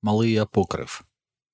Малий апокриф.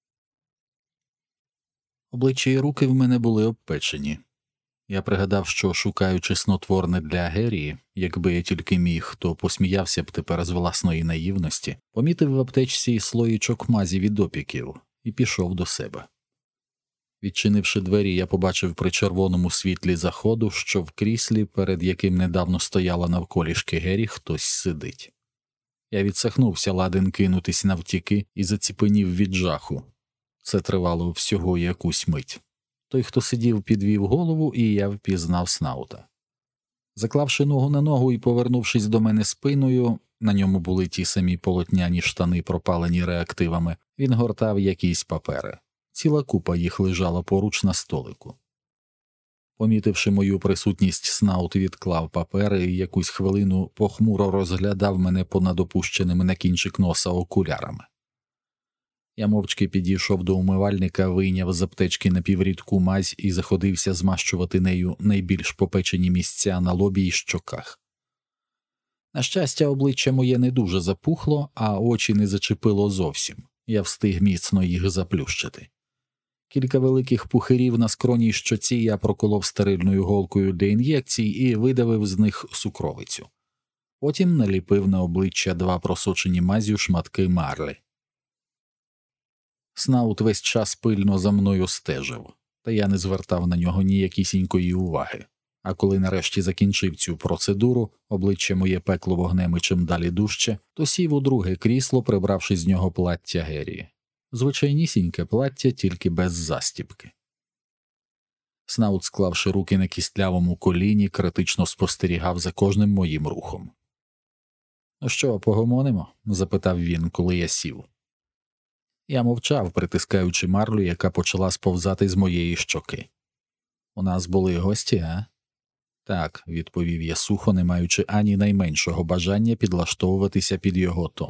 Обличчя і руки в мене були обпечені. Я пригадав, що, шукаючи снотворне для Герії, якби я тільки міг, то посміявся б тепер з власної наївності, помітив в аптечці слоїчок мазі від опіків і пішов до себе. Відчинивши двері, я побачив при червоному світлі заходу, що в кріслі, перед яким недавно стояла навколішки Гері, хтось сидить. Я відсахнувся, ладен кинутись навтіки, і заціпенів від жаху. Це тривало всього якусь мить. Той, хто сидів, підвів голову, і я впізнав Снаута. Заклавши ногу на ногу і повернувшись до мене спиною, на ньому були ті самі полотняні штани, пропалені реактивами, він гортав якісь папери. Ціла купа їх лежала поруч на столику. Помітивши мою присутність, Снаут відклав папери і якусь хвилину похмуро розглядав мене понад опущеними на кінчик носа окулярами. Я мовчки підійшов до умивальника, вийняв з аптечки напіврідку мазь і заходився змащувати нею найбільш попечені місця на лобі й щоках. На щастя, обличчя моє не дуже запухло, а очі не зачепило зовсім. Я встиг міцно їх заплющити. Кілька великих пухирів на скроній щоці я проколов стерильною голкою для ін'єкцій і видавив з них сукровицю. Потім наліпив на обличчя 2 просочені мазю шматки марлі. Снаут весь час пильно за мною стежив, та я не звертав на нього ніякісінької уваги. А коли нарешті закінчив цю процедуру, обличчя моє пекло вогнем і чим далі дужче, то сів у друге крісло, прибравши з нього плаття Герії. Звичайнісіньке плаття, тільки без застібки. Снаут, склавши руки на кістлявому коліні, критично спостерігав за кожним моїм рухом. «Ну що, погомонимо?» – запитав він, коли я сів. Я мовчав, притискаючи марлю, яка почала сповзати з моєї щоки. «У нас були гості, а?» «Так», – відповів я сухо, не маючи ані найменшого бажання підлаштовуватися під його тон.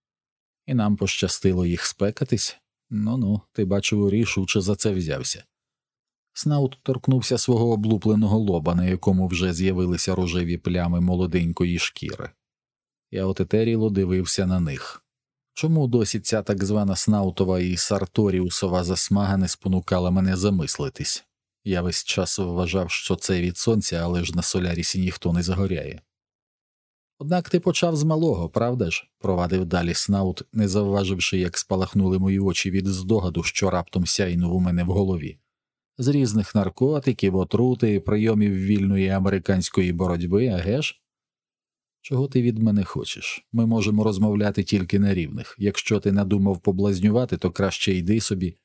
«І нам пощастило їх спекатись? Ну-ну, ти, бачив, рішуче за це взявся». Снаут торкнувся свого облупленого лоба, на якому вже з'явилися рожеві плями молоденької шкіри. Я отетеріло дивився на них. Чому досі ця так звана Снаутова і Сарторіусова засмага не спонукала мене замислитись? Я весь час вважав, що це від сонця, але ж на Солярісі ніхто не загоряє. «Однак ти почав з малого, правда ж?» – провадив далі Снаут, не завваживши, як спалахнули мої очі від здогаду, що раптом сяйнув у мене в голові. «З різних наркотиків, отрути, прийомів вільної американської боротьби, аге ж? Чого ти від мене хочеш? Ми можемо розмовляти тільки на рівних. Якщо ти надумав поблазнювати, то краще йди собі».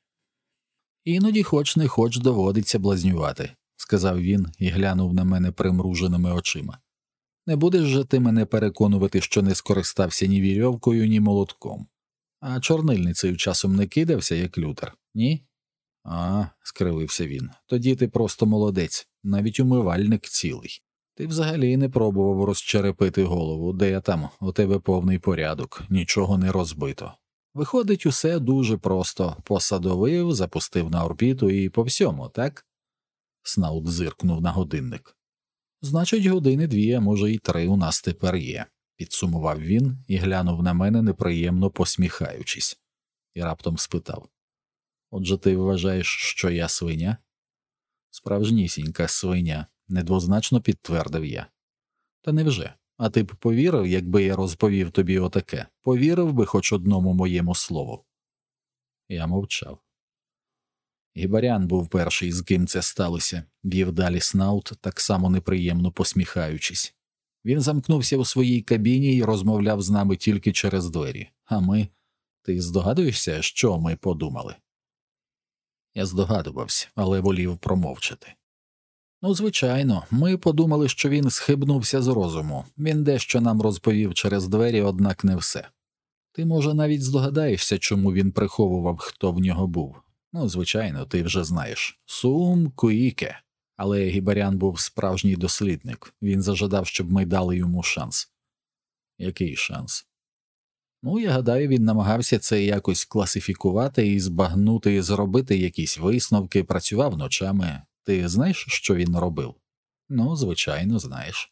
«Іноді хоч не хоч доводиться блазнювати», – сказав він і глянув на мене примруженими очима. «Не будеш же ти мене переконувати, що не скористався ні вірьовкою, ні молотком. А чорнильницею часом не кидався, як Лютер, ні?» «А», – скривився він, – «тоді ти просто молодець, навіть умивальник цілий. Ти взагалі не пробував розчерепити голову, де там, у тебе повний порядок, нічого не розбито. Виходить, усе дуже просто, посадовив, запустив на орбіту і по всьому, так?» Снаут зиркнув на годинник. «Значить, години 2, а може й 3 у нас тепер є», – підсумував він і глянув на мене, неприємно посміхаючись. І раптом спитав. «Отже, ти вважаєш, що я свиня?» «Справжнісінька свиня», – недвозначно підтвердив я. «Та невже? А ти б повірив, якби я розповів тобі отаке? Повірив би хоч одному моєму слову?» Я мовчав. «Гібарян був перший, з ким це сталося», – вів далі Снаут, так само неприємно посміхаючись. «Він замкнувся у своїй кабіні і розмовляв з нами тільки через двері. А ми... Ти здогадуєшся, що ми подумали?» Я здогадувався, але волів промовчати. «Ну, звичайно, ми подумали, що він схибнувся з розуму. Він дещо нам розповів через двері, однак не все. Ти, може, навіть здогадаєшся, чому він приховував, хто в нього був. Ну, звичайно, ти вже знаєш. Сум Куїке. Але Гібарян був справжній дослідник. Він зажадав, щоб ми дали йому шанс». «Який шанс?» «Ну, я гадаю, він намагався це якось класифікувати і збагнути, зробити якісь висновки, працював ночами. Ти знаєш, що він робив?» «Ну, звичайно, знаєш».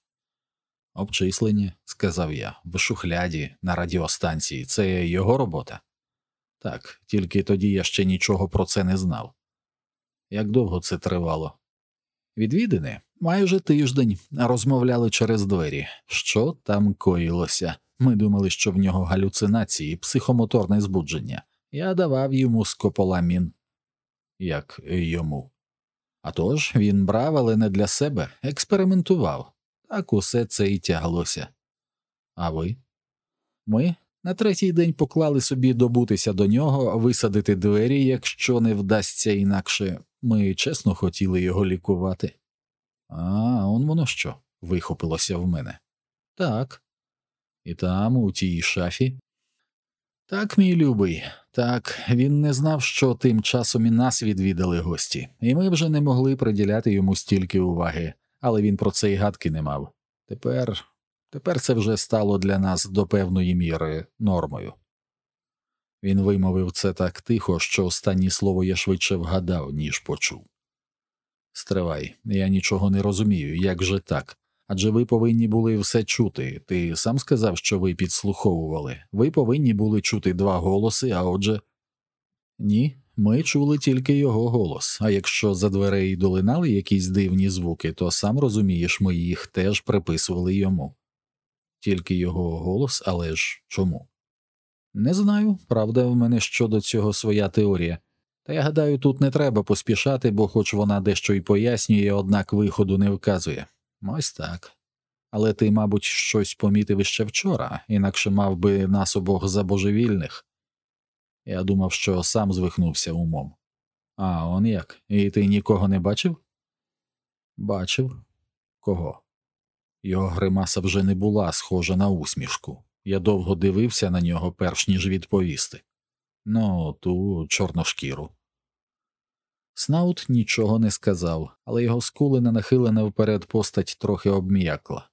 «Обчислення», – сказав я, – «в шухляді, на радіостанції. Це його робота?» Так, тільки тоді я ще нічого про це не знав. Як довго це тривало? Відвідини? Майже тиждень. Розмовляли через двері. Що там коїлося? Ми думали, що в нього галюцинації, психомоторне збудження. Я давав йому скополамін. Як йому? А тож, він брав, але не для себе, експериментував. Так усе це і тяглося. А ви? Ми на третій день поклали собі добутися до нього, висадити двері, якщо не вдасться інакше. Ми чесно хотіли його лікувати. А, он воно що? Вихопилося в мене. Так. І там, у тій шафі? Так, мій любий, так, він не знав, що тим часом і нас відвідали гості, і ми вже не могли приділяти йому стільки уваги, але він про це й гадки не мав. Тепер це вже стало для нас до певної міри нормою. Він вимовив це так тихо, що останнє слово я швидше вгадав, ніж почув. Стривай, я нічого не розумію, як же так? Адже ви повинні були все чути. Ти сам сказав, що ви підслуховували. Ви повинні були чути два голоси, а отже... Ні, ми чули тільки його голос, а якщо за дверей долинали якісь дивні звуки, то сам розумієш, ми їх теж приписували йому. Тільки його голос, але ж чому? Не знаю, правда, в мене щодо цього своя теорія. Та я гадаю, тут не треба поспішати, бо хоч вона дещо й пояснює, однак виходу не вказує. Ось так. Але ти, мабуть, щось помітив іще вчора, інакше мав би нас обох за божевільних. Я думав, що сам звихнувся умом. А, он як? І ти нікого не бачив? Бачив. Кого? Його гримаса вже не була схожа на усмішку. Я довго дивився на нього, перш ніж відповісти. Ну, ту чорношкіру. Снаут нічого не сказав, але його скулена нахилена вперед постать трохи обм'якла.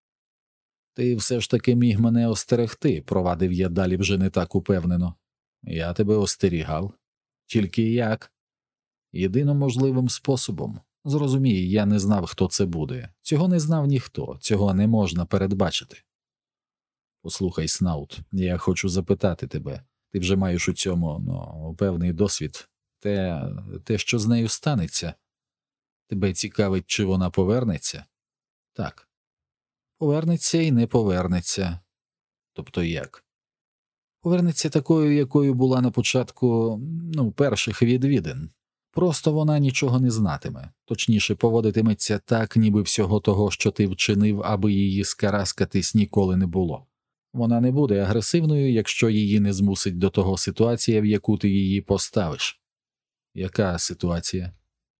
Ти все ж таки міг мене остерегти, провадив я далі вже не так упевнено. Я тебе остерігав. Тільки як? Єдино можливим способом. Зрозумій, я не знав, хто це буде. Цього не знав ніхто, цього не можна передбачити. Послухай, Снаут, я хочу запитати тебе. Ти вже маєш у цьому, певний досвід. Те, що з нею станеться. Тебе цікавить, чи вона повернеться? Так. Повернеться і не повернеться. Тобто як? Повернеться такою, якою була на початку, перших відвідин. Просто вона нічого не знатиме. Точніше, поводитиметься так, ніби всього того, що ти вчинив, аби її скараскатись, ніколи не було. Вона не буде агресивною, якщо її не змусить до того ситуація, в яку ти її поставиш. Яка ситуація?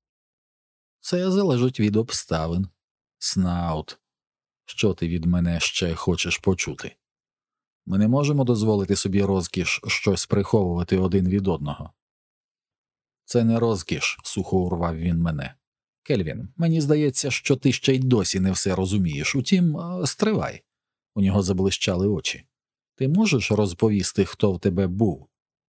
Це залежить від обставин. Снаут, що ти від мене ще хочеш почути? Ми не можемо дозволити собі розкіш щось приховувати один від одного. Це не розкіш, сухо урвав він мене. Кельвін, мені здається, що ти ще й досі не все розумієш. Утім, стривай. У нього заблищали очі. Ти можеш розповісти, хто в тебе був?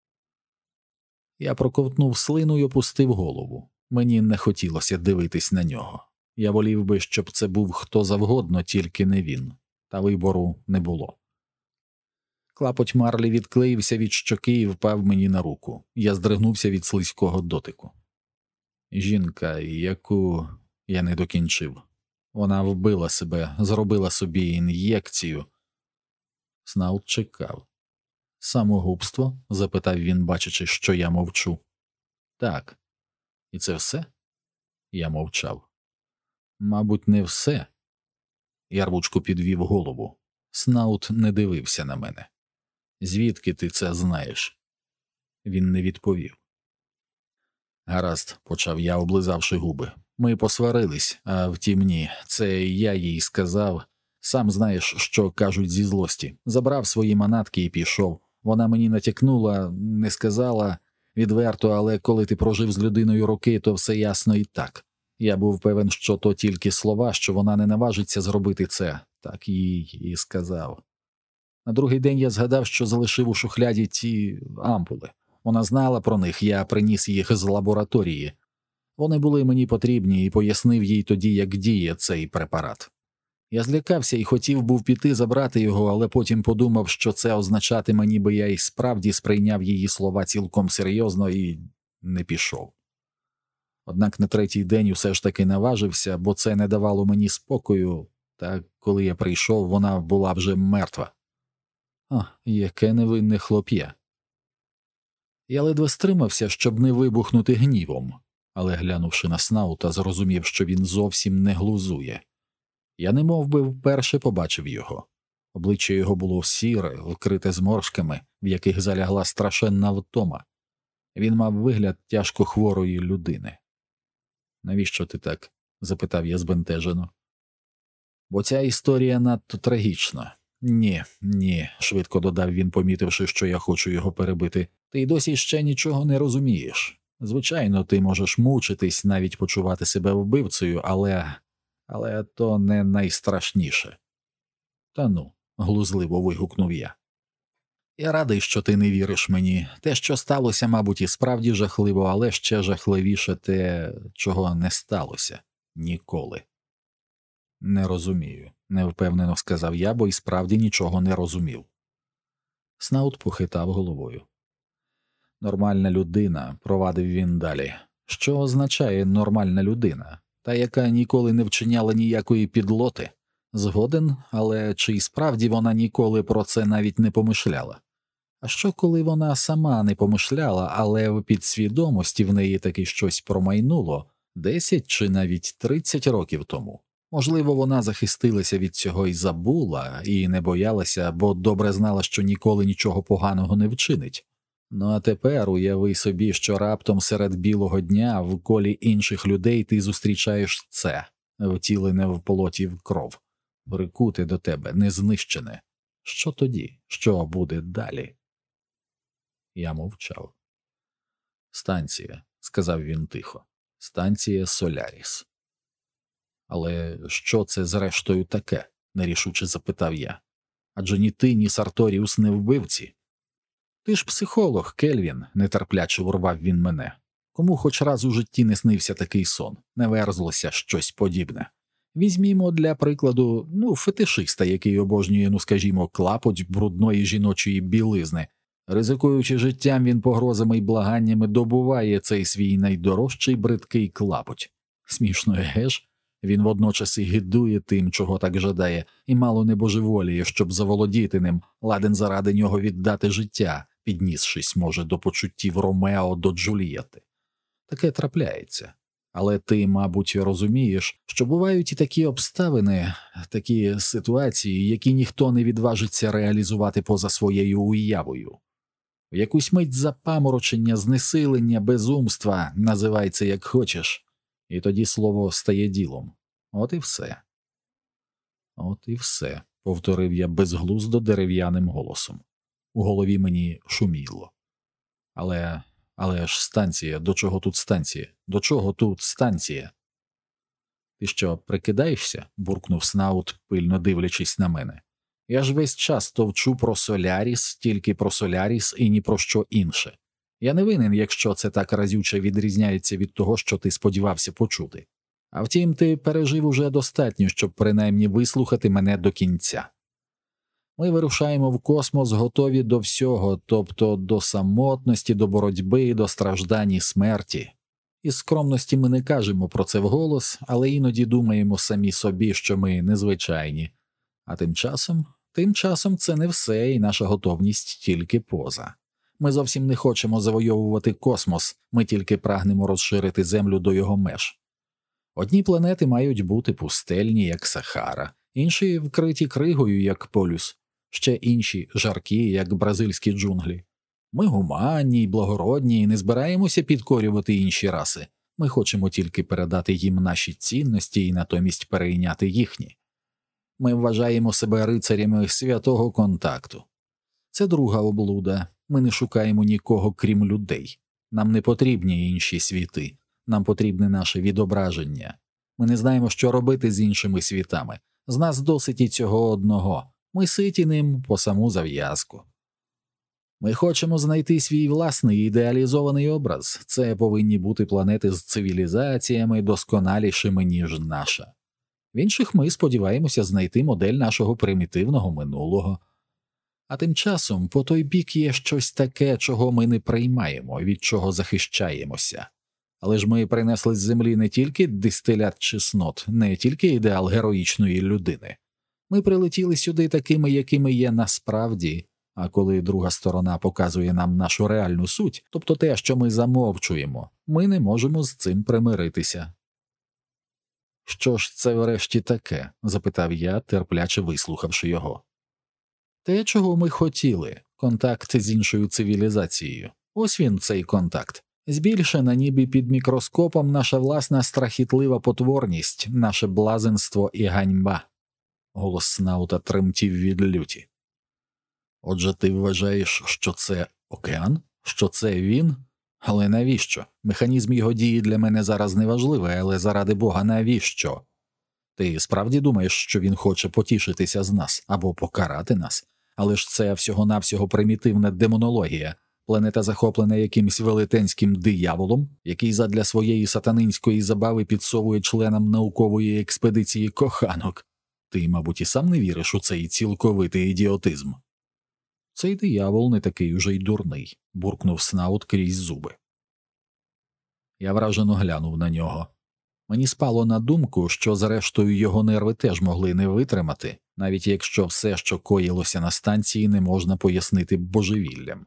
Я проковтнув слину й опустив голову. Мені не хотілося дивитись на нього. Я волів би, щоб це був хто завгодно, тільки не він. Та вибору не було. Клапоть марлі відклеївся від щоки і впав мені на руку. Я здригнувся від слизького дотику. Жінка, яку я не докінчив. Вона вбила себе, зробила собі ін'єкцію. Снаут чекав. «Самогубство?» – запитав він, бачачи, що я мовчу. «Так. І це все?» Я мовчав. «Мабуть, не все». Я рвучко підвів голову. Снаут не дивився на мене. «Звідки ти це знаєш?» Він не відповів. «Гаразд», – почав я, облизавши губи. «Ми посварились, а втім ні, це я їй сказав. Сам знаєш, що кажуть зі злості. Забрав свої манатки і пішов. Вона мені натякнула, не сказала відверто, але коли ти прожив з людиною роки, то все ясно і так. Я був певен, що то тільки слова, що вона не наважиться зробити це. Так їй і сказав. На другий день я згадав, що залишив у шухляді ті ампули. Вона знала про них, я приніс їх з лабораторії. Вони були мені потрібні і пояснив їй тоді, як діє цей препарат. Я злякався і хотів був піти забрати його, але потім подумав, що це означатиме, ніби я й справді сприйняв її слова цілком серйозно і не пішов. Однак на третій день усе ж таки наважився, бо це не давало мені спокою, та коли я прийшов, вона була вже мертва. Яке невинне хлоп'я. Я ледве стримався, щоб не вибухнути гнівом, але, глянувши на Снаута, зрозумів, що він зовсім не глузує. Я немов би вперше побачив його. Обличчя його було сіре, вкрите зморшками, в яких залягла страшенна втома. Він мав вигляд тяжко хворої людини. «Навіщо ти так?» – запитав я збентежено. «Бо ця історія надто трагічна. Ні», – швидко додав він, помітивши, що я хочу його перебити. «Ти й досі ще нічого не розумієш. Звичайно, ти можеш мучитись, навіть почувати себе вбивцею, але то не найстрашніше». «Та ну», – глузливо вигукнув я. «Я радий, що ти не віриш мені. Те, що сталося, мабуть, і справді жахливо, але ще жахливіше те, чого не сталося. Ніколи». «Не розумію», – невпевнено сказав я, бо й справді нічого не розумів. Снаут похитав головою. «Нормальна людина», – провадив він далі. «Що означає нормальна людина? Та, яка ніколи не вчиняла ніякої підлоти? Згоден, але чи й справді вона ніколи про це навіть не помишляла? А що, коли вона сама не помишляла, але в підсвідомості в неї таки щось промайнуло 10 чи навіть 30 років тому? Можливо, вона захистилася від цього і забула, і не боялася, бо добре знала, що ніколи нічого поганого не вчинить. Ну а тепер уяви собі, що раптом серед білого дня в колі інших людей ти зустрічаєш це, втілене в полоті в кров, прикуте до тебе, незнищене. Що тоді? Що буде далі?» Я мовчав. «Станція», – сказав він тихо. «Станція Соляріс». «Але що це зрештою таке?» – нерішуче запитав я. «Адже ні ти, ні Сарторіус не вбивці». «Ти ж психолог, Кельвін», – нетерпляче урвав він мене. «Кому хоч раз у житті не снився такий сон, не верзлося щось подібне. Візьмімо для прикладу, фетишиста, який обожнює, скажімо, клапоть брудної жіночої білизни. Ризикуючи життям, він погрозами й благаннями добуває цей свій найдорожчий бридкий клапоть. Смішно, еге ж? Він водночас і гидує тим, чого так жадає, і мало не божеволіє, щоб заволодіти ним, ладен заради нього віддати життя, піднісшись, може, до почуттів Ромео до Джульєти. Таке трапляється. Але ти, мабуть, розумієш, що бувають і такі обставини, такі ситуації, які ніхто не відважиться реалізувати поза своєю уявою. В якусь мить запаморочення, знесилення, безумства, називай це як хочеш, і тоді слово стає ділом. От і все. «От і все», – повторив я безглуздо дерев'яним голосом. У голові мені шуміло. Але ж станція, до чого тут станція? До чого тут станція?» «Ти що, прикидаєшся?» – буркнув Снаут, пильно дивлячись на мене. «Я ж весь час товчу про Соляріс, тільки про Соляріс і ні про що інше. Я не винен, якщо це так разюче відрізняється від того, що ти сподівався почути. А втім, ти пережив уже достатньо, щоб принаймні вислухати мене до кінця. Ми вирушаємо в космос готові до всього, тобто до самотності, до боротьби, до страждань і смерті. Із скромності ми не кажемо про це вголос, але іноді думаємо самі собі, що ми незвичайні. А тим часом це не все, і наша готовність тільки поза. Ми зовсім не хочемо завойовувати космос, ми тільки прагнемо розширити Землю до його меж. Одні планети мають бути пустельні, як Сахара, інші вкриті кригою, як полюс, ще інші жаркі, як бразильські джунглі. Ми гуманні й благородні і не збираємося підкорювати інші раси. Ми хочемо тільки передати їм наші цінності і натомість перейняти їхні. Ми вважаємо себе рицарями святого контакту. Це друга облуда. Ми не шукаємо нікого, крім людей. Нам не потрібні інші світи. Нам потрібне наше відображення. Ми не знаємо, що робити з іншими світами. З нас досить і цього одного. Ми ситі ним по саму зав'язку. Ми хочемо знайти свій власний ідеалізований образ. Це повинні бути планети з цивілізаціями досконалішими, ніж наша. В інших ми сподіваємося знайти модель нашого примітивного минулого. А тим часом по той бік є щось таке, чого ми не приймаємо, від чого захищаємося. Але ж ми принесли з землі не тільки дистилят чеснот, не тільки ідеал героїчної людини. Ми прилетіли сюди такими, якими є насправді, а коли друга сторона показує нам нашу реальну суть, тобто те, що ми замовчуємо, ми не можемо з цим примиритися. «Що ж це врешті таке?» – запитав я, терпляче вислухавши його. «Те, чого ми хотіли – контакт з іншою цивілізацією. Ось він, цей контакт. Збільшена ніби під мікроскопом наша власна страхітлива потворність, наше блазенство і ганьба». Голос Снаута тремтів від люті. «Отже, ти вважаєш, що це океан? Що це він? Але навіщо? Механізм його дії для мене зараз неважливий, але заради Бога, навіщо? Ти справді думаєш, що він хоче потішитися з нас або покарати нас? Але ж це всього-навсього примітивна демонологія, планета захоплена якимсь велетенським дияволом, який задля своєї сатанинської забави підсовує членам наукової експедиції коханок. Ти, мабуть, і сам не віриш у цей цілковитий ідіотизм». «Цей диявол не такий уже й дурний», – буркнув Снаут крізь зуби. Я вражено глянув на нього. Мені спало на думку, що зрештою його нерви теж могли не витримати, навіть якщо все, що коїлося на станції, не можна пояснити божевіллям.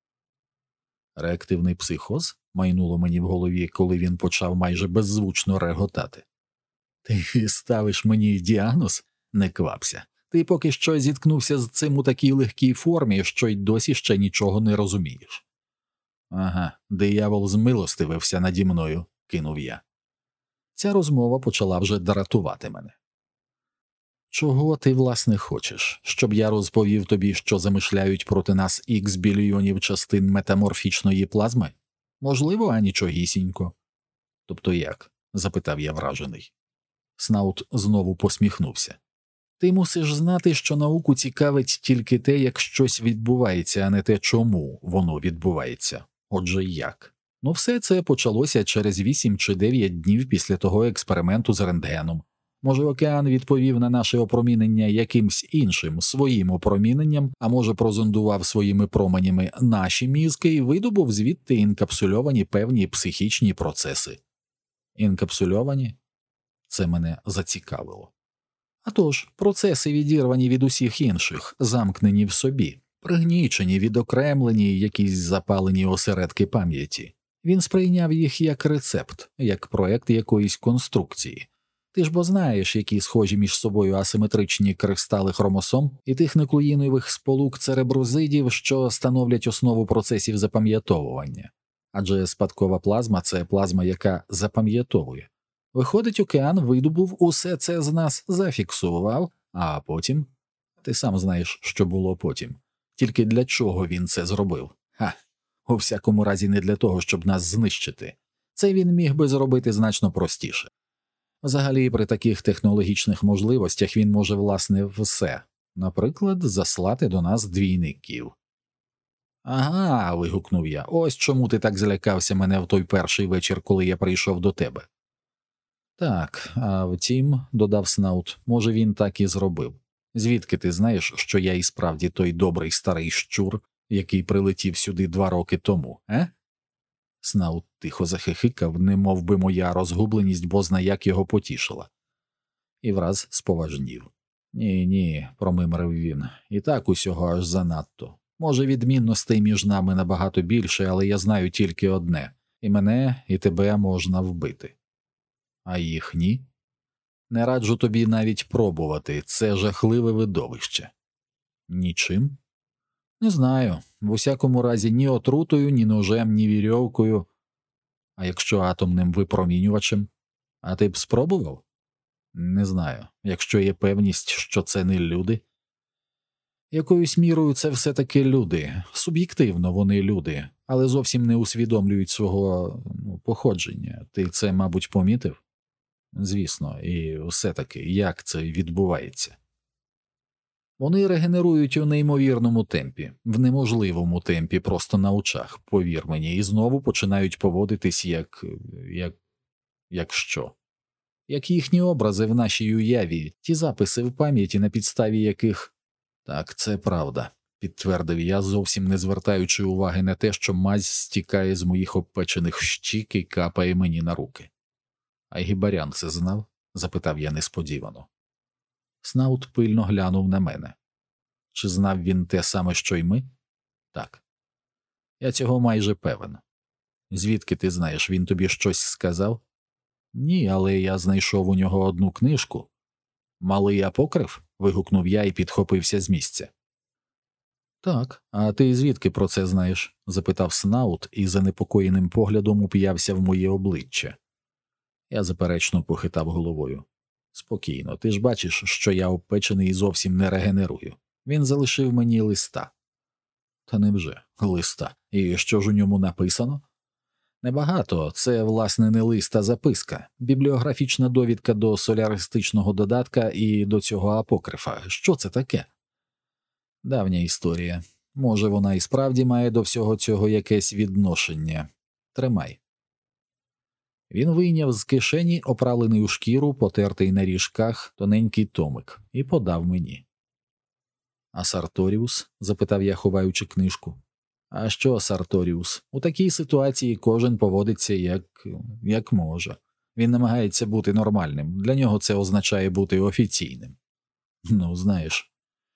«Реактивний психоз?» – майнуло мені в голові, коли він почав майже беззвучно реготати. «Ти ставиш мені діагноз? Не квапся. Ти поки що зіткнувся з цим у такій легкій формі, що й досі ще нічого не розумієш». «Ага, диявол змилостивився наді мною», – кинув я. Ця розмова почала вже дратувати мене. «Чого ти, власне, хочеш? Щоб я розповів тобі, що замишляють проти нас ікс більйонів частин метаморфічної плазми? Можливо, а нічогісінько». «Тобто як?» – запитав я вражений. Снаут знову посміхнувся. «Ти мусиш знати, що науку цікавить тільки те, як щось відбувається, а не те, чому воно відбувається. Отже, як? Ну, все це почалося через 8 чи 9 днів після того експерименту з рентгеном. Може, океан відповів на наше опромінення якимсь іншим своїм опроміненням, а може, прозондував своїми променями наші мізки і видобув звідти інкапсульовані певні психічні процеси». «Інкапсульовані?» Це мене зацікавило. «А тож, процеси відірвані від усіх інших, замкнені в собі, пригнічені, відокремлені якісь запалені осередки пам'яті. Він сприйняв їх як рецепт, як проект якоїсь конструкції. Ти ж бо знаєш, які схожі між собою асиметричні кристали хромосом і тих нуклеїнових сполук цереброзидів, що становлять основу процесів запам'ятовування. Адже спадкова плазма – це плазма, яка запам'ятовує. Виходить, океан видобув усе це з нас, зафіксував, а потім… Ти сам знаєш, що було потім. Тільки для чого він це зробив? У всякому разі не для того, щоб нас знищити. Це він міг би зробити значно простіше. Взагалі, при таких технологічних можливостях він може, власне, все. Наприклад, заслати до нас двійників». «Ага», – вигукнув я, – «ось чому ти так злякався мене в той перший вечір, коли я прийшов до тебе». «Так, а втім», – додав Снаут, – «може він так і зробив. Звідки ти знаєш, що я і справді той добрий старий щур, який прилетів сюди 2 роки тому, е?» Снаут тихо захихикав, немов би моя розгубленість бозна як його потішила. І враз споважнів. «Ні», – промимрив він, – «і так усього аж занадто. Може, відмінностей між нами набагато більше, але я знаю тільки одне – і мене, і тебе можна вбити. А їх ні? Не раджу тобі навіть пробувати, це жахливе видовище». «Нічим?» «Не знаю. В усякому разі ні отрутою, ні ножем, ні вірьовкою. А якщо атомним випромінювачем? А ти б спробував?» «Не знаю. Якщо є певність, що це не люди?» «Якоюсь мірою це все-таки люди. Суб'єктивно вони люди, але зовсім не усвідомлюють свого походження. Ти це, мабуть, помітив?» «Звісно, і все-таки, як це відбувається?» «Вони регенерують у неймовірному темпі, в неможливому темпі просто на очах, повір мені, і знову починають поводитись як що?» як їхні образи в нашій уяві, ті записи в пам'яті, на підставі яких... Так, це правда, підтвердив я, зовсім не звертаючи уваги на те, що мазь стікає з моїх обпечених щік і капає мені на руки. А Гібарян це знав? Запитав я несподівано. Снаут пильно глянув на мене. Чи знав він те саме, що й ми? Так. Я цього майже певен. Звідки ти знаєш, він тобі щось сказав? Ні, але я знайшов у нього одну книжку. Малий апокриф? Вигукнув я і підхопився з місця. Так, а ти звідки про це знаєш? Запитав Снаут і занепокоєним поглядом уп'явся в моє обличчя. Я заперечно похитав головою. Спокійно, ти ж бачиш, що я обпечений і зовсім не регенерую. Він залишив мені листа. Та невже? Листа? І що ж у ньому написано? Небагато, це, власне, не лист, а записка, бібліографічна довідка до соляристичного додатка і до цього апокрифа. Що це таке? Давня історія. Може, вона і справді має до всього цього якесь відношення. Тримай. Він вийняв з кишені оправлений у шкіру, потертий на ріжках, тоненький томик, і подав мені. А Сарторіус? Запитав я, ховаючи книжку. А що Сарторіус? У такій ситуації кожен поводиться як може. Він намагається бути нормальним, для нього це означає бути офіційним. Ну, знаєш.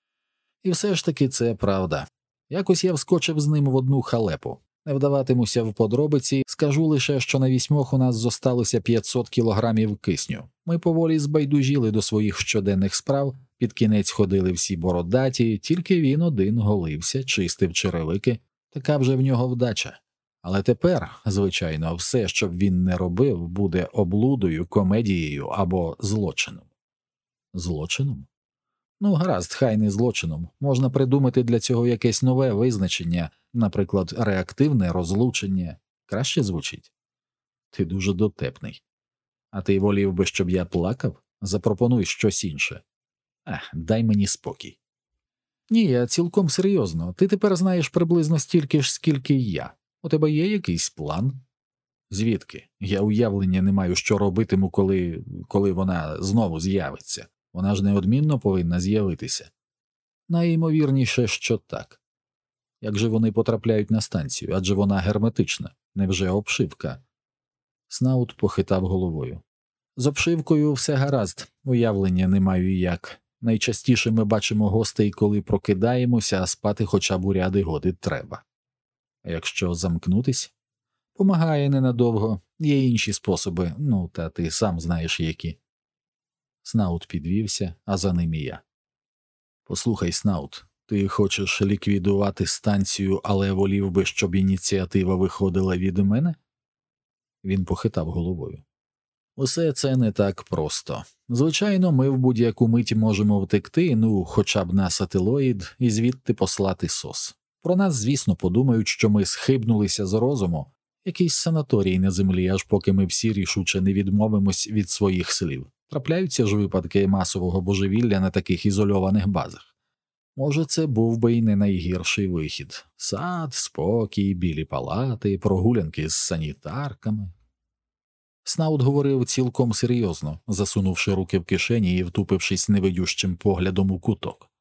І все ж таки це правда. Якось я вскочив з ним в одну халепу. Не вдаватимуся в подробиці, скажу лише, що на 8 у нас зосталося 500 кілограмів кисню. Ми поволі збайдужіли до своїх щоденних справ, під кінець ходили всі бородаті, тільки він один голився, чистив черевики. Така вже в нього вдача. Але тепер, звичайно, все, що б він не робив, буде облудою, комедією або злочином. Злочином? Ну, гаразд, хай не злочином. Можна придумати для цього якесь нове визначення, наприклад, реактивне розлучення. Краще звучить? Ти дуже дотепний. А ти волів би, щоб я плакав? Запропонуй щось інше. Дай мені спокій. Ні, я цілком серйозно. Ти тепер знаєш приблизно стільки ж, скільки й я. У тебе є якийсь план? Звідки? Я уявлення не маю, що робитиму, коли вона знову з'явиться. Вона ж неодмінно повинна з'явитися. Найімовірніше, що так. Як же вони потрапляють на станцію? Адже вона герметична. Невже обшивка? Снаут похитав головою. З обшивкою все гаразд. Уявлення не маю як. Найчастіше ми бачимо гостей, коли прокидаємося, а спати хоча б у ряди годи треба. А якщо замкнутись? Помагає ненадовго. Є інші способи, та ти сам знаєш які. Снаут підвівся, а за ним і я. Послухай, Снаут, ти хочеш ліквідувати станцію, але волів би, щоб ініціатива виходила від мене? Він похитав головою. Усе це не так просто. Звичайно, ми в будь-яку мить можемо втекти, хоча б на сателоїд, і звідти послати СОС. Про нас, звісно, подумають, що ми схибнулися з розуму, якийсь санаторій на землі, аж поки ми всі рішуче не відмовимось від своїх слів. Трапляються ж випадки масового божевілля на таких ізольованих базах. Може, це був би і не найгірший вихід. Сад, спокій, білі палати, прогулянки з санітарками. Снаут говорив цілком серйозно, засунувши руки в кишені і втупившись невидющим поглядом у куток.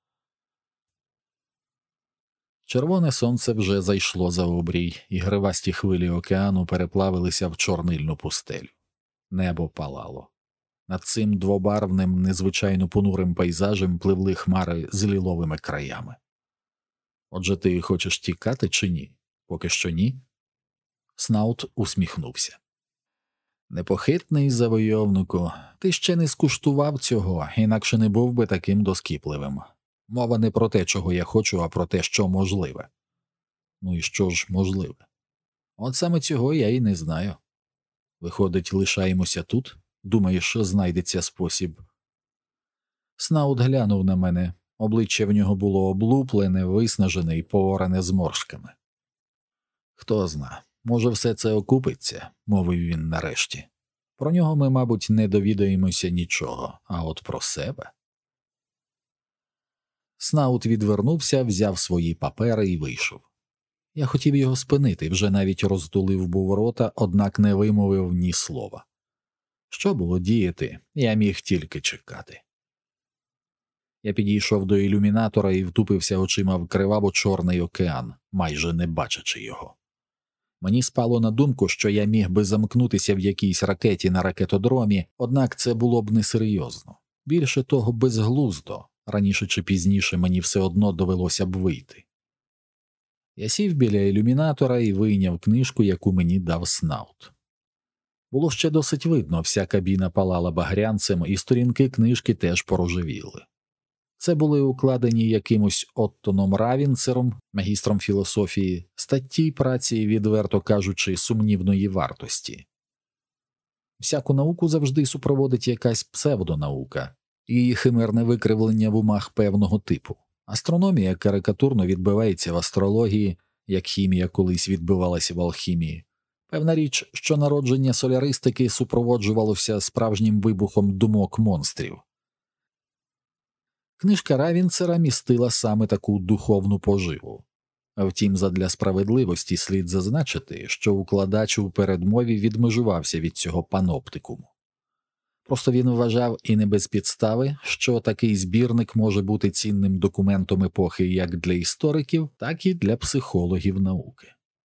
Червоне сонце вже зайшло за обрій, і гривасті хвилі океану переплавилися в чорнильну пустелю. Небо палало. Над цим двобарвним, незвичайно понурим пейзажем пливли хмари з ліловими краями. Отже, ти хочеш тікати чи ні? Поки що ні? Снаут усміхнувся. Непохитний завойовнику, ти ще не скуштував цього, інакше не був би таким доскіпливим. Мова не про те, чого я хочу, а про те, що можливе. Ну і що ж можливе? От саме цього я і не знаю. Виходить, лишаємося тут? Думаєш, знайдеться спосіб? Снаут глянув на мене. Обличчя в нього було облуплене, виснажене і пооране зморшками. Хто зна, може все це окупиться, мовив він нарешті. Про нього ми, мабуть, не довідаємося нічого, а от про себе. Снаут відвернувся, взяв свої папери і вийшов. Я хотів його спинити, вже навіть розтулив був рота, однак не вимовив ні слова. Що було діяти, я міг тільки чекати. Я підійшов до ілюмінатора і втупився очима в криваво-чорний океан, майже не бачачи його. Мені спало на думку, що я міг би замкнутися в якійсь ракеті на ракетодромі, однак це було б несерйозно. Більше того, безглуздо, раніше чи пізніше мені все одно довелося б вийти. Я сів біля ілюмінатора і вийняв книжку, яку мені дав Снаут. Було ще досить видно, вся кабіна палала багрянцем, і сторінки книжки теж порожевіли. Це були укладені якимось Оттоном Равінцером, магістром філософії, статті праці, відверто кажучи, сумнівної вартості. Всяку науку завжди супроводить якась псевдонаука і химерне викривлення в умах певного типу. Астрономія карикатурно відбивається в астрології, як хімія колись відбивалася в алхімії. Певна річ, що народження соляристики супроводжувалося справжнім вибухом думок монстрів. Книжка Равінцера містила саме таку духовну поживу. Втім, задля справедливості слід зазначити, що укладач у передмові відмежувався від цього паноптикуму. Просто він вважав, і не без підстави, що такий збірник може бути цінним документом епохи як для істориків, так і для психологів науки.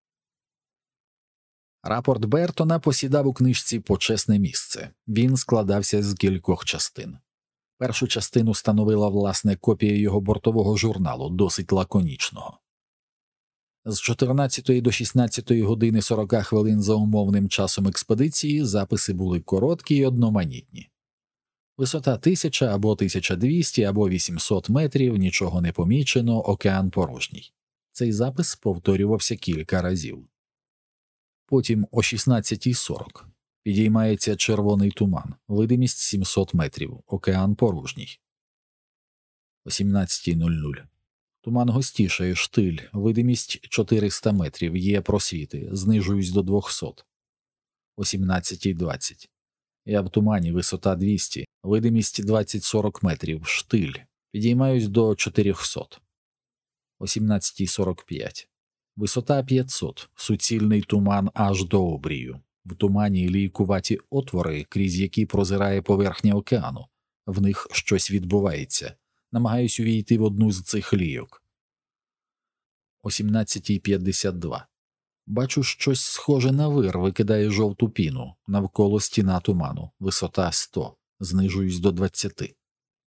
Рапорт Бертона посідав у книжці почесне місце. Він складався з кількох частин. Першу частину становила, власне, копія його бортового журналу, досить лаконічного. З 14 до 16 години 40 хвилин за умовним часом експедиції записи були короткі й одноманітні. Висота 1000 або 1200 або 800 метрів, нічого не помічено, океан порожній. Цей запис повторювався кілька разів. Потім о 16:40 підіймається червоний туман, видимість 700 метрів, океан порожній. О 17:00 туман густішає, штиль, видимість 400 метрів, є просвіти, знижуюсь до 200. О 17:20 я в тумані, висота 200, видимість 20-40 метрів, штиль, підіймаюсь до 400. О 17:45 висота 500, суцільний туман аж до обрію. В тумані лійкуваті отвори, крізь які прозирає поверхня океану. В них щось відбувається. Намагаюсь увійти в одну з цих лійок. О 17:52 бачу щось схоже на вир, викидає жовту піну. Навколо стіна туману. Висота 100. Знижуюсь до 20.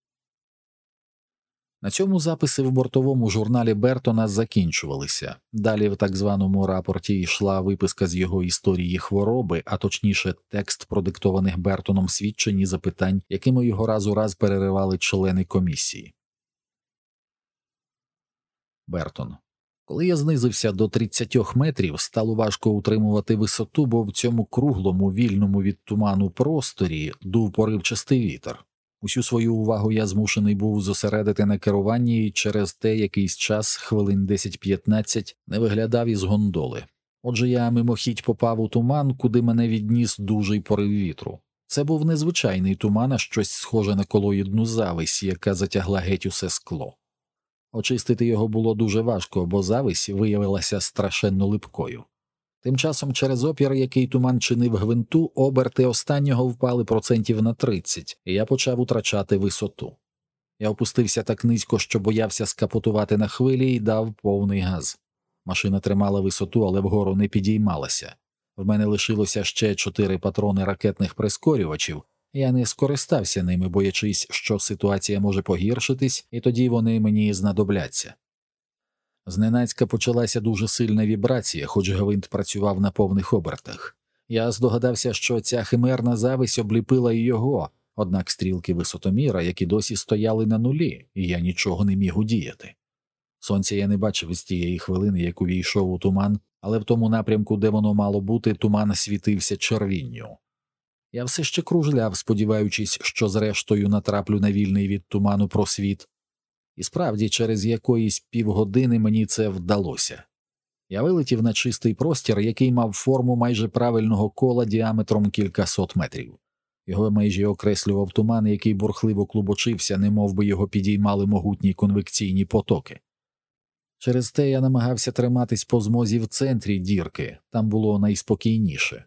На цьому записи в бортовому журналі Бертона закінчувалися. Далі в так званому рапорті йшла виписка з його історії хвороби, а точніше текст продиктованих Бертоном свідчень і запитань, якими його раз у раз переривали члени комісії. Бертон. Коли я знизився до 30 метрів, стало важко утримувати висоту, бо в цьому круглому, вільному від туману просторі дув поривчастий вітер. Усю свою увагу я змушений був зосередити на керуванні і через те якийсь час, хвилин 10-15, не виглядав із гондоли. Отже, я мимохідь попав у туман, куди мене відніс дужий порив вітру. Це був незвичайний туман, а щось схоже на колоїдну завись, яка затягла геть усе скло. Очистити його було дуже важко, бо завись виявилася страшенно липкою. Тим часом через опір, який туман чинив гвинту, оберти останнього впали процентів на 30, і я почав утрачати висоту. Я опустився так низько, що боявся скапотувати на хвилі і дав повний газ. Машина тримала висоту, але вгору не підіймалася. В мене лишилося ще 4 патрони ракетних прискорювачів. Я не скористався ними, боячись, що ситуація може погіршитись, і тоді вони мені знадобляться. Зненацька почалася дуже сильна вібрація, хоч гвинт працював на повних обертах. Я здогадався, що ця химерна завись обліпила і його, однак стрілки висотоміра, які досі стояли на нулі, і я нічого не міг удіяти. Сонця я не бачив з тієї хвилини, як увійшов у туман, але в тому напрямку, де воно мало бути, туман світився червінню. Я все ще кружляв, сподіваючись, що зрештою натраплю на вільний від туману просвіт. І справді, через якоїсь півгодини мені це вдалося. Я вилетів на чистий простір, який мав форму майже правильного кола діаметром кількасот метрів. Його межі окреслював туман, який бурхливо клубочився, немов би його підіймали могутні конвекційні потоки. Через те я намагався триматись по змозі в центрі дірки, там було найспокійніше.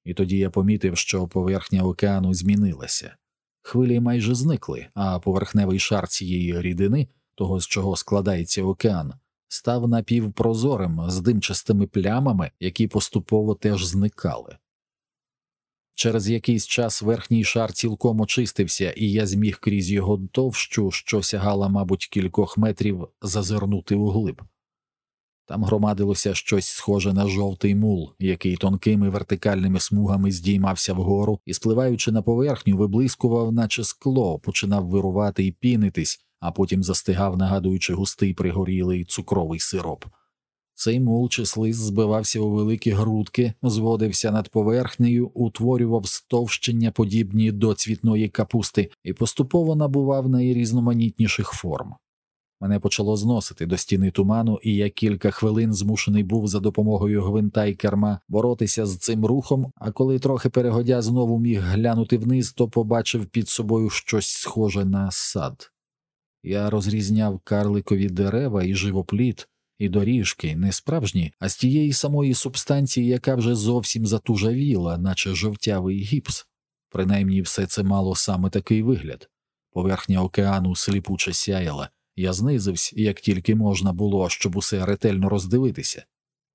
І тоді я помітив, що поверхня океану змінилася. Хвилі майже зникли, а поверхневий шар цієї рідини, того, з чого складається океан, став напівпрозорим з димчастими плямами, які поступово теж зникали. Через якийсь час верхній шар цілком очистився, і я зміг крізь його товщу, що сягала, мабуть, кількох метрів, зазирнути углиб. Там громадилося щось схоже на жовтий мул, який тонкими вертикальними смугами здіймався вгору і, спливаючи на поверхню, виблискував, наче скло, починав вирувати і пінитись, а потім застигав, нагадуючи густий пригорілий цукровий сироп. Цей мул чи слиз збивався у великі грудки, зводився над поверхнею, утворював стовщення, подібні до цвітної капусти, і поступово набував найрізноманітніших форм. Мене почало зносити до стіни туману, і я кілька хвилин змушений був за допомогою гвинта й керма боротися з цим рухом, а коли трохи перегодя знову міг глянути вниз, то побачив під собою щось схоже на сад. Я розрізняв карликові дерева і живопліт, і доріжки, не справжні, а з тієї самої субстанції, яка вже зовсім затужавіла, наче жовтявий гіпс. Принаймні все це мало саме такий вигляд. Поверхня океану сліпуче сяяла. Я знизився, як тільки можна було, щоб усе ретельно роздивитися.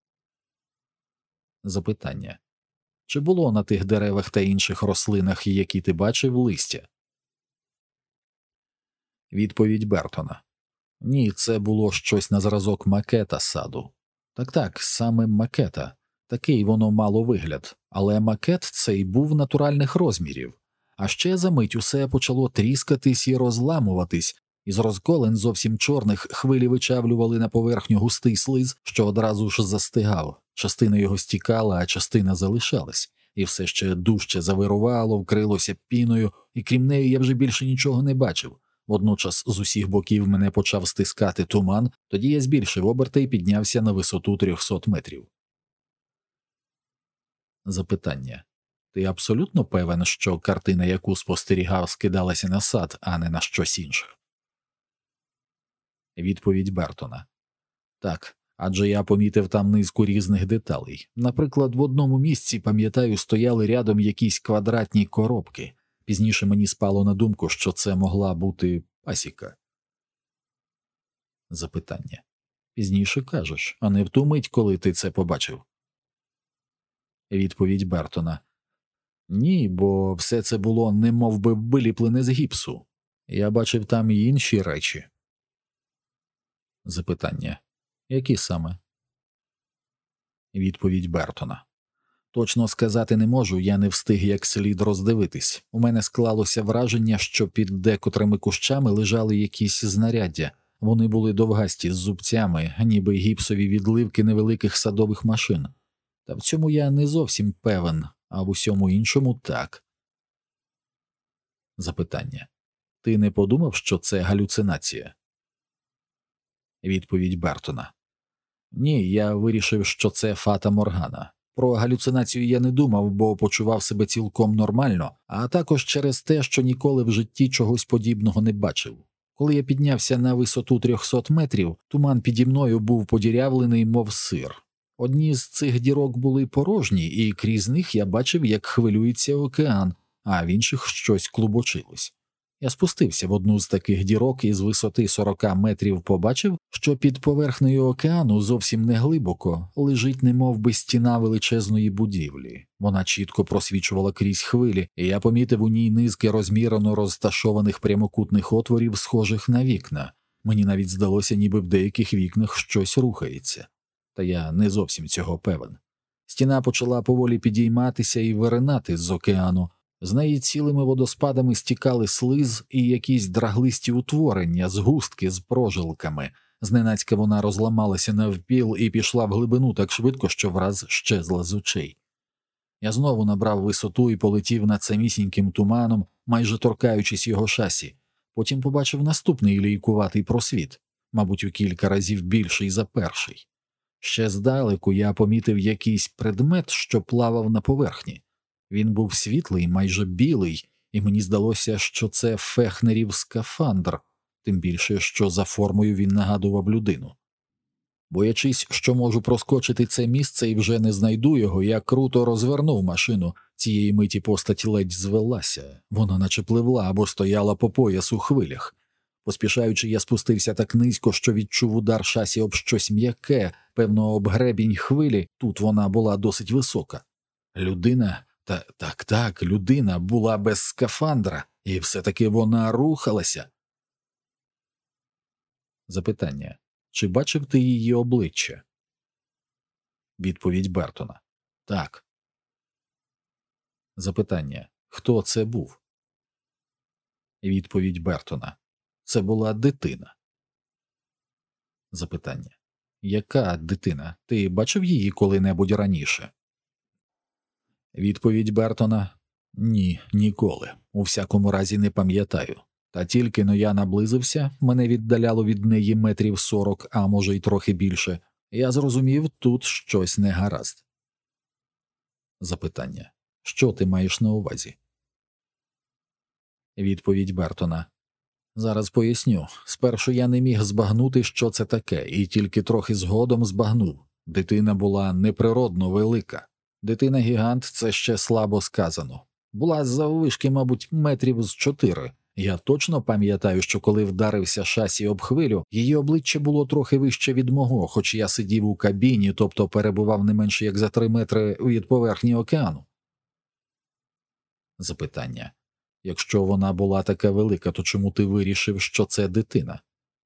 Запитання. Чи було на тих деревах та інших рослинах, які ти бачив, листя? Відповідь Бертона. Ні, це було щось на зразок макета саду. Так, саме макета. Такий воно мало вигляд. Але макет цей був натуральних розмірів. А ще за мить усе почало тріскатись і розламуватись, із розколин зовсім чорних хвилі вичавлювали на поверхню густий слиз, що одразу ж застигав. Частина його стікала, а частина залишалась. І все ще дужче завирувало, вкрилося піною, і крім неї я вже більше нічого не бачив. Водночас з усіх боків мене почав стискати туман, тоді я збільшив оберти і піднявся на висоту 300 метрів. Запитання. Ти абсолютно певен, що картина, яку спостерігав, скидалася на сад, а не на щось інше? Відповідь Бертона. Так, адже я помітив там низку різних деталей. Наприклад, в одному місці, пам'ятаю, стояли рядом якісь квадратні коробки. Пізніше мені спало на думку, що це могла бути пасіка. Запитання. Пізніше кажеш, а не в ту мить, коли ти це побачив? Відповідь Бертона. Ні, бо все це було немовби виліплене з гіпсу. Я бачив там і інші речі. Запитання. Які саме? Відповідь Бертона. Точно сказати не можу, я не встиг як слід роздивитись. У мене склалося враження, що під декотрими кущами лежали якісь знаряддя. Вони були довгасті з зубцями, ніби гіпсові відливки невеликих садових машин. Та в цьому я не зовсім певен, а в усьому іншому так. Запитання. Ти не подумав, що це галюцинація? Відповідь Бертона. Ні, я вирішив, що це фата Моргана. Про галюцинацію я не думав, бо почував себе цілком нормально, а також через те, що ніколи в житті чогось подібного не бачив. Коли я піднявся на висоту 300 метрів, туман піді мною був подірявлений, мов сир. Одні з цих дірок були порожні, і крізь них я бачив, як хвилюється океан, а в інших щось клубочилось. Я спустився в одну з таких дірок і з висоти 40 метрів побачив, що під поверхнею океану зовсім не глибоко лежить немовби стіна величезної будівлі. Вона чітко просвічувала крізь хвилі, і я помітив у ній низки розмірено розташованих прямокутних отворів, схожих на вікна. Мені навіть здалося, ніби в деяких вікнах щось рухається. Та я не зовсім цього певен. Стіна почала поволі підійматися і виринати з океану. З неї цілими водоспадами стікали слиз і якісь драглисті утворення, згустки з прожилками. Зненацька вона розламалася навпіл і пішла в глибину так швидко, що враз щезла з очей. Я знову набрав висоту і полетів над самісіньким туманом, майже торкаючись його шасі. Потім побачив наступний лійкуватий просвіт, мабуть, у кілька разів більший за перший. Ще здалеку я помітив якийсь предмет, що плавав на поверхні. Він був світлий, майже білий, і мені здалося, що це фехнерів скафандр, тим більше, що за формою він нагадував людину. Боячись, що можу проскочити це місце і вже не знайду його, я круто розвернув машину. Цієї миті постать ледь звелася. Вона наче пливла або стояла по пояс у хвилях. Поспішаючи, я спустився так низько, що відчув удар шасі об щось м'яке, певно, об гребінь хвилі. Тут вона була досить висока. Людина, так, людина була без скафандра, і все-таки вона рухалася. Запитання. Чи бачив ти її обличчя? Відповідь Бертона. Так. Запитання. Хто це був? Відповідь Бертона. Це була дитина. Запитання. Яка дитина? Ти бачив її коли-небудь раніше? Відповідь Бертона. Ні, ніколи. У всякому разі не пам'ятаю. Та тільки но я наблизився, мене віддаляло від неї метрів 40, а може й трохи більше. Я зрозумів, тут щось не гаразд. Запитання. Що ти маєш на увазі? Відповідь Бертона. Зараз поясню. Спершу я не міг збагнути, що це таке, і тільки трохи згодом збагнув. Дитина була неприродно велика. Дитина-гігант – це ще слабо сказано. Була заввишки, мабуть, метрів з 4. Я точно пам'ятаю, що коли вдарився шасі об хвилю, її обличчя було трохи вище від мого, хоч я сидів у кабіні, тобто перебував не менше як за 3 метри від поверхні океану. Запитання. Якщо вона була така велика, то чому ти вирішив, що це дитина?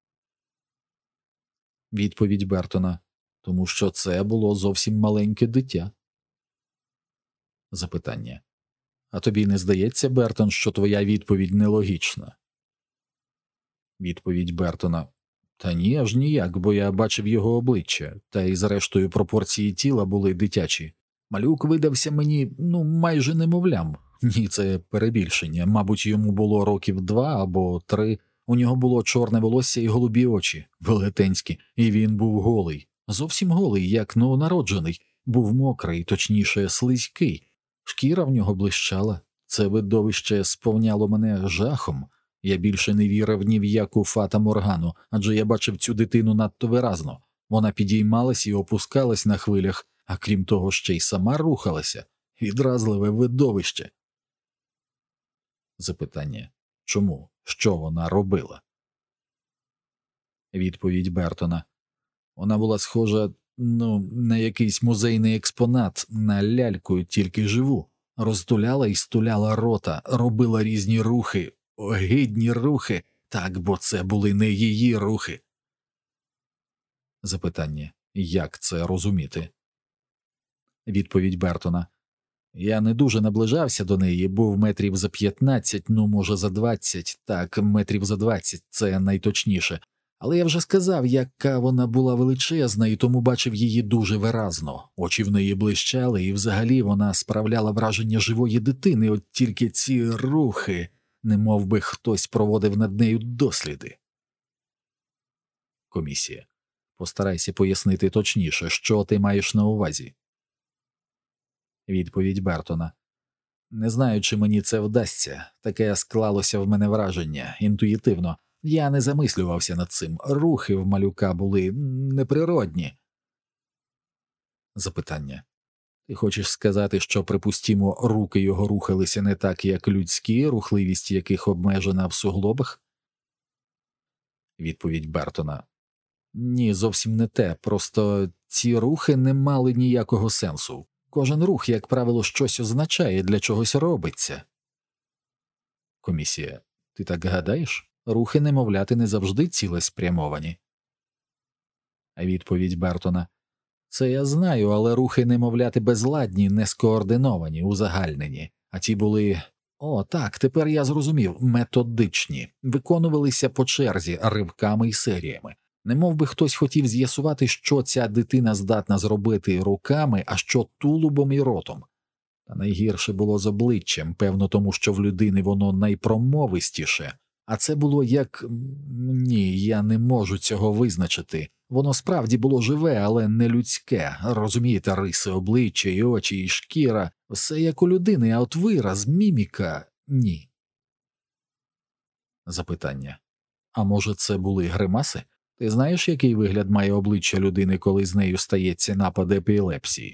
Відповідь Бертона. Тому що це було зовсім маленьке дитя. Запитання. А тобі не здається, Бертон, що твоя відповідь нелогічна? Відповідь Бертона. Та ні, аж ніяк, бо я бачив його обличчя, та й зрештою пропорції тіла були дитячі. Малюк видався мені, майже немовлям. Ні, це перебільшення. Мабуть, йому було років 2 або 3. У нього було чорне волосся і голубі очі, велетенські, і він був голий. Зовсім голий, як новонароджений. Був мокрий, точніше, слизький. Шкіра в нього блищала. Це видовище сповняло мене жахом. Я більше не вірив ні в яку фата-моргану, адже я бачив цю дитину надто виразно. Вона підіймалась і опускалась на хвилях, а крім того, ще й сама рухалася. Відразливе видовище. Запитання. Чому? Що вона робила? Відповідь Бертона. Вона була схожа, на якийсь музейний експонат, на ляльку, тільки живу. Розтуляла і стуляла рота, робила різні рухи, огидні рухи, так, бо це були не її рухи. Запитання. Як це розуміти? Відповідь Бертона. Я не дуже наближався до неї, був метрів за 15, може за 20, так, метрів за 20, це найточніше. Але я вже сказав, яка вона була величезна, і тому бачив її дуже виразно. Очі в неї блищали, і взагалі вона справляла враження живої дитини, от тільки ці рухи, немов би хтось проводив над нею досліди. Комісія. Постарайся пояснити точніше, що ти маєш на увазі. Відповідь Бертона. Не знаю, чи мені це вдасться. Таке склалося в мене враження, інтуїтивно. Я не замислювався над цим. Рухи в малюка були неприродні. Запитання. Ти хочеш сказати, що, припустімо, руки його рухалися не так, як людські, рухливість яких обмежена в суглобах? Відповідь Бертона. Ні, зовсім не те. Просто ці рухи не мали ніякого сенсу. Кожен рух, як правило, щось означає, для чогось робиться. Комісія. Ти так гадаєш? Рухи немовляти не завжди цілеспрямовані. Відповідь Бертона. Це я знаю, але рухи немовляти безладні, не скоординовані, узагальнені. А ті були... О, так, тепер я зрозумів, методичні. Виконувалися по черзі, ривками і серіями. Немов би хтось хотів з'ясувати, що ця дитина здатна зробити руками, а що тулубом і ротом. Та найгірше було з обличчям, певно тому, що в людини воно найпромовистіше. А це було як... Ні, я не можу цього визначити. Воно справді було живе, але не людське. Розумієте, риси обличчя, і очі, і шкіра. Все як у людини, а от вираз, міміка – ні. Запитання. А може це були гримаси? Ти знаєш, який вигляд має обличчя людини, коли з нею стається напад епілепсії?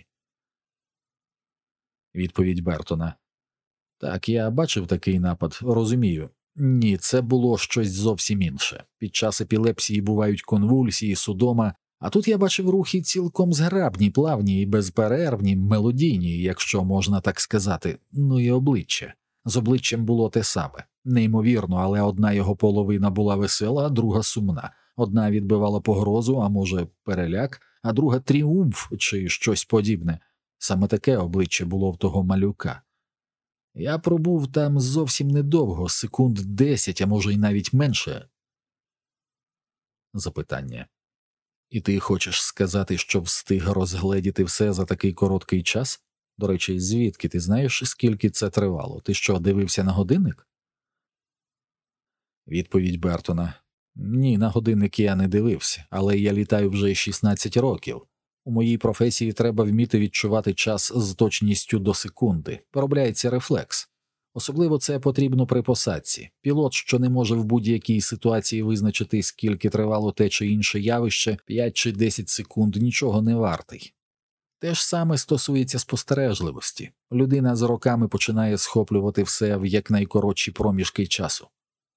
Відповідь Бертона. Так, я бачив такий напад, розумію. Ні, це було щось зовсім інше. Під час епілепсії бувають конвульсії, судома, а тут я бачив рухи цілком зграбні, плавні і безперервні, мелодійні, якщо можна так сказати, ну і обличчя. З обличчям було те саме. Неймовірно, але одна його половина була весела, а друга сумна. Одна відбивала погрозу, а може переляк, а друга тріумф чи щось подібне. Саме таке обличчя було в того малюка. Я пробув там зовсім недовго, секунд 10, а може й навіть менше. Запитання. І ти хочеш сказати, що встиг розгледіти все за такий короткий час? До речі, звідки ти знаєш, скільки це тривало? Ти що, дивився на годинник? Відповідь Бертона. Ні, на годинник я не дивився, але я літаю вже 16 років. У моїй професії треба вміти відчувати час з точністю до секунди. Поробляється рефлекс. Особливо це потрібно при посадці. Пілот, що не може в будь-якій ситуації визначити, скільки тривало те чи інше явище, 5 чи 10 секунд нічого не вартий. Те ж саме стосується спостережливості. Людина з роками починає схоплювати все в якнайкоротші проміжки часу.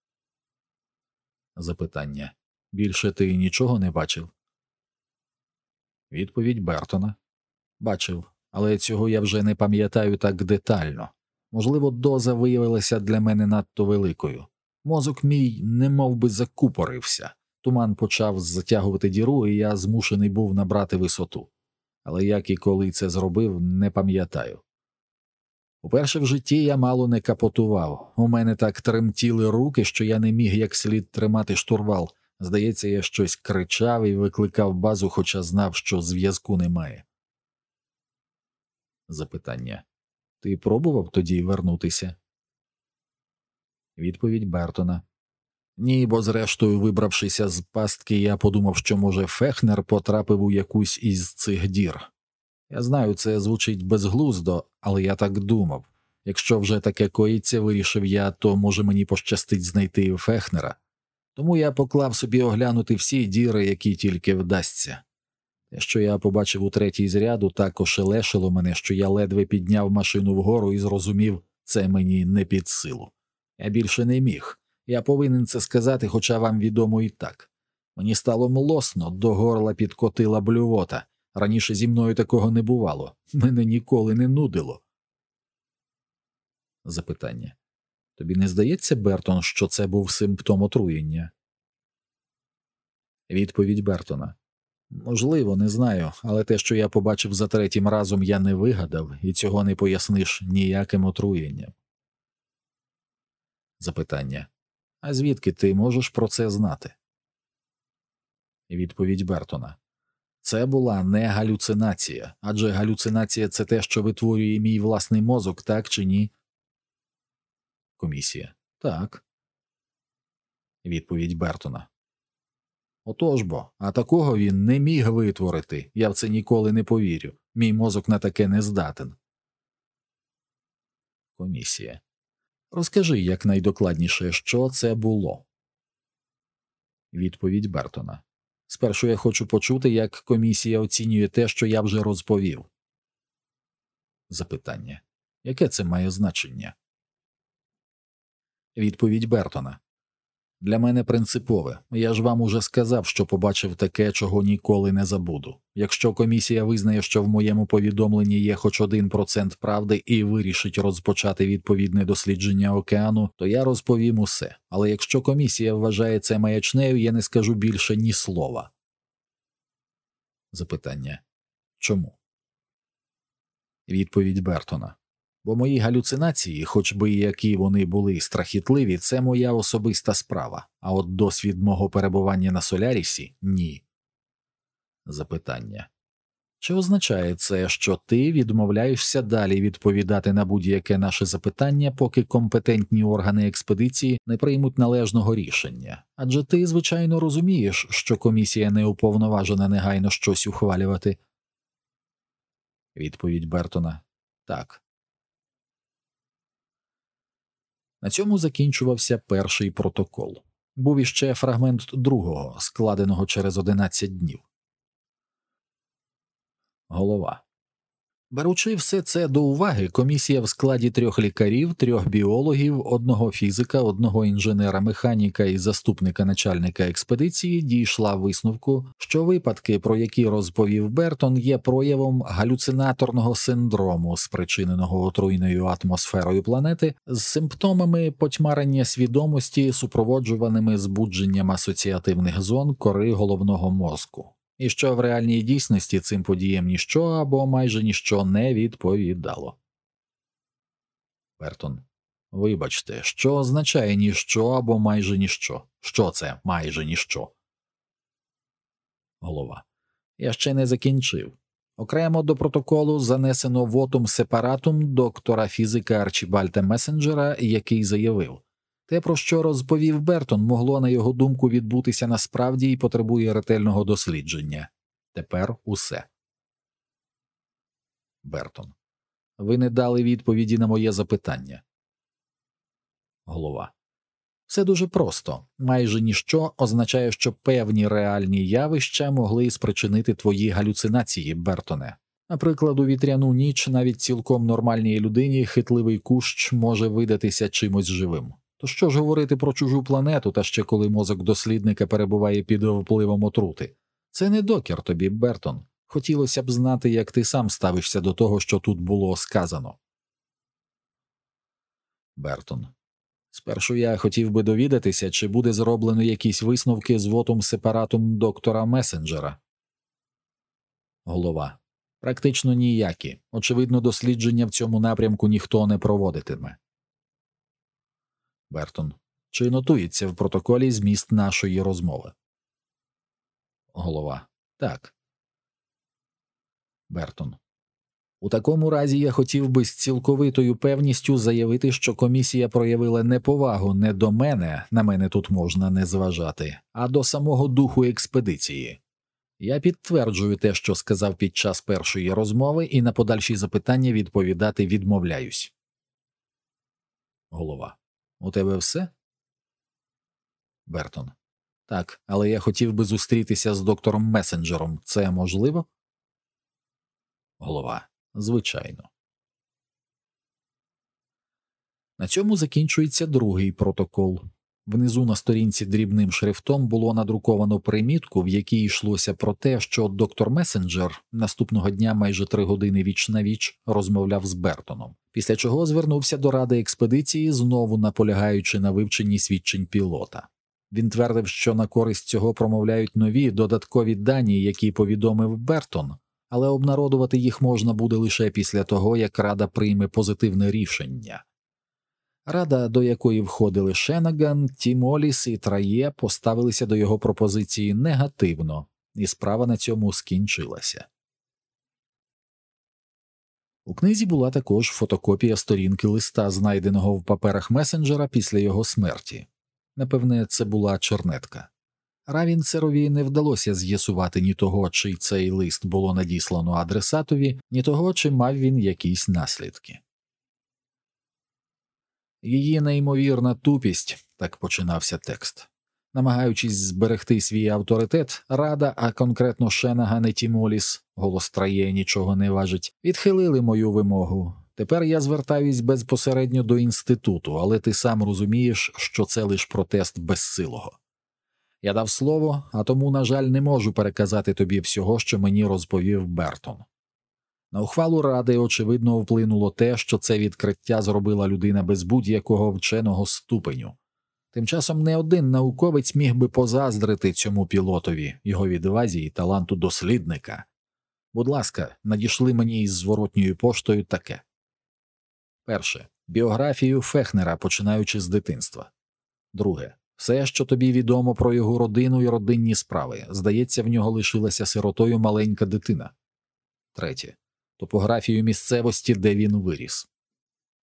Запитання. Більше ти нічого не бачив? Відповідь Бертона. Бачив, але цього я вже не пам'ятаю так детально. Можливо, доза виявилася для мене надто великою. Мозок мій немов би закупорився. Туман почав затягувати діру, і я змушений був набрати висоту. Але як і коли це зробив, не пам'ятаю. Уперше в житті я мало не капотував. У мене так тремтіли руки, що я не міг як слід тримати штурвал. Здається, я щось кричав і викликав базу, хоча знав, що зв'язку немає. Запитання. Ти пробував тоді вернутися? Відповідь Бертона. Ні, бо зрештою, вибравшися з пастки, я подумав, що, може, Фехнер потрапив у якусь із цих дір. Я знаю, це звучить безглуздо, але я так думав. Якщо вже таке коїться, вирішив я, то, може, мені пощастить знайти Фехнера. Тому я поклав собі оглянути всі діри, які тільки вдасться. Те, що я побачив у третій з ряду, так ошелешило мене, що я ледве підняв машину вгору і зрозумів, це мені не під силу. Я більше не міг. Я повинен це сказати, хоча вам відомо і так. Мені стало млосно, до горла підкотила блювота. Раніше зі мною такого не бувало. Мене ніколи не нудило. Запитання. Тобі не здається, Бертон, що це був симптом отруєння? Відповідь Бертона. Можливо, не знаю, але те, що я побачив за третім разом, я не вигадав, і цього не поясниш ніяким отруєнням. Запитання. А звідки ти можеш про це знати? Відповідь Бертона. Це була не галюцинація, адже галюцинація – це те, що витворює мій власний мозок, так чи ні? Комісія. Так. Відповідь Бертона. Отож бо, а такого він не міг витворити, я в це ніколи не повірю, мій мозок на таке не здатен. Комісія. Розкажи якнайдокладніше, що це було. Відповідь Бертона. Спершу я хочу почути, як комісія оцінює те, що я вже розповів. Запитання. Яке це має значення? Відповідь Бертона. Для мене принципове. Я ж вам уже сказав, що побачив таке, чого ніколи не забуду. Якщо комісія визнає, що в моєму повідомленні є хоч 1% правди і вирішить розпочати відповідне дослідження океану, то я розповім усе. Але якщо комісія вважає це маячнею, я не скажу більше ні слова. Запитання. Чому? Відповідь Бертона. Бо мої галюцинації, хоч би які вони були страхітливі, це моя особиста справа, а от досвід мого перебування на Солярісі – ні. Запитання. Чи означає це, що ти відмовляєшся далі відповідати на будь-яке наше запитання, поки компетентні органи експедиції не приймуть належного рішення? Адже ти, звичайно, розумієш, що комісія не уповноважена негайно щось ухвалювати? Відповідь Бертона. Так. На цьому закінчувався перший протокол. Був іще фрагмент другого, складеного через 11 днів. Голова. Беручи все це до уваги, комісія в складі 3 лікарів, 3 біологів, 1 фізика, 1 інженера-механіка і заступника начальника експедиції дійшла висновку, що випадки, про які розповів Бертон, є проявом галюцинаторного синдрому, спричиненого отруйною атмосферою планети, з симптомами потьмарення свідомості, супроводжуваними збудженням асоціативних зон кори головного мозку. І що в реальній дійсності цим подіям ніщо або майже ніщо не відповідало. Бертон. Вибачте, що означає ніщо або майже ніщо? Що це майже ніщо? Голова. Я ще не закінчив. Окремо до протоколу занесено вотум сепаратум доктора фізика Арчібальда Месенджера, який заявив: те, про що розповів Бертон, могло, на його думку, відбутися насправді і потребує ретельного дослідження. Тепер усе. Бертон. Ви не дали відповіді на моє запитання. Голова. Все дуже просто. Майже ніщо означає, що певні реальні явища могли спричинити твої галюцинації, Бертоне. Наприклад, у вітряну ніч навіть цілком нормальній людині хитливий кущ може видатися чимось живим. То що ж говорити про чужу планету, та ще коли мозок дослідника перебуває під впливом отрути? Це не докір тобі, Бертон. Хотілося б знати, як ти сам ставишся до того, що тут було сказано. Бертон. Спершу я хотів би довідатися, чи буде зроблено якісь висновки з вотум сепаратум доктора Месенджера. Голова. Практично ніякі. Очевидно, дослідження в цьому напрямку ніхто не проводитиме. Бертон. Чи нотується в протоколі зміст нашої розмови? Голова. Так. Бертон. У такому разі я хотів би з цілковитою певністю заявити, що комісія проявила неповагу не до мене, на мене тут можна не зважати, а до самого духу експедиції. Я підтверджую те, що сказав під час першої розмови, і на подальші запитання відповідати відмовляюсь. Голова. У тебе все? Бертон. Так, але я хотів би зустрітися з доктором Месенджером. Це можливо? Голова. Звичайно. На цьому закінчується другий протокол. Внизу на сторінці дрібним шрифтом було надруковано примітку, в якій йшлося про те, що доктор Месенджер наступного дня майже 3 години віч-навіч розмовляв з Бертоном, після чого звернувся до ради експедиції, знову наполягаючи на вивченні свідчень пілота. Він твердив, що на користь цього промовляють нові додаткові дані, які повідомив Бертон, але обнародувати їх можна буде лише після того, як Рада прийме позитивне рішення. Рада, до якої входили Шенаган, Тімоліс і Трає, поставилися до його пропозиції негативно, і справа на цьому скінчилася. У книзі була також фотокопія сторінки листа, знайденого в паперах Месенджера після його смерті. Напевне, це була чернетка. Равінцерові не вдалося з'ясувати ні того, чи цей лист було надіслано адресатові, ні того, чи мав він якісь наслідки. Її неймовірна тупість, так починався текст. Намагаючись зберегти свій авторитет, Рада, а конкретно Шенаган і Тімоліс, голос Трає нічого не важить, відхилили мою вимогу. Тепер я звертаюсь безпосередньо до інституту, але ти сам розумієш, що це лише протест безсилого. Я дав слово, а тому, на жаль, не можу переказати тобі всього, що мені розповів Бертон. На ухвалу Ради, очевидно, вплинуло те, що це відкриття зробила людина без будь-якого вченого ступеню. Тим часом не один науковець міг би позаздрити цьому пілотові, його відвазі і таланту дослідника. Будь ласка, надішли мені із зворотньою поштою таке. Перше. Біографію Фехнера, починаючи з дитинства. Друге. Все, що тобі відомо про його родину і родинні справи. Здається, в нього лишилася сиротою маленька дитина. Третє. Топографію місцевості, де він виріс.